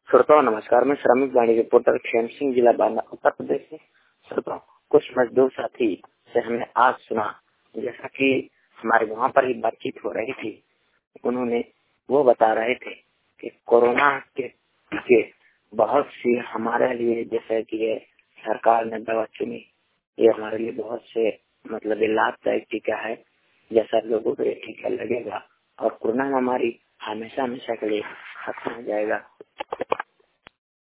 श्रोताओं नमस्कार, मैं श्रमिक वाणी रिपोर्टर खेम सिंह, जिला बांदा, उत्तर प्रदेश से। श्रोताओं, कुछ मजदूर साथी से हमने आज सुना, जैसा कि हमारे वहाँ पर ही बातचीत हो रही थी, उन्होंने वो बता रहे थे कि कोरोना के टीके बहुत सी हमारे लिए, जैसे कि ये सरकार ने दवा चुनी, ये हमारे लिए बहुत से मतलब ये लाभदायक टीका है। जैसा लोगों को ये टीका लगेगा और कोरोना महामारी हमेशा हमेशा के लिए खत्म हो जाएगा।